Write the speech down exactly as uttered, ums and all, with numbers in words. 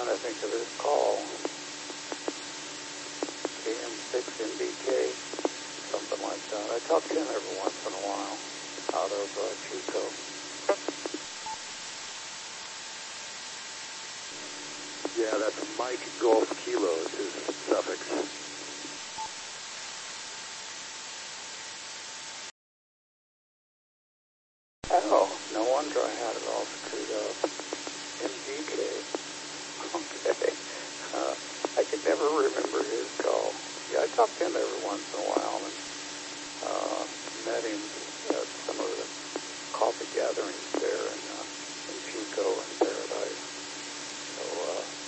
I think, of his call. K M six M B K, something like that. I talk to him every once in a while out of uh, Chico. Yeah, that's Mike Golf Kilo is his suffix. Oh, no wonder I had it all screwed up. M G K. Okay. Uh, I could never remember his call. Yeah, I talk to him every once in a while. And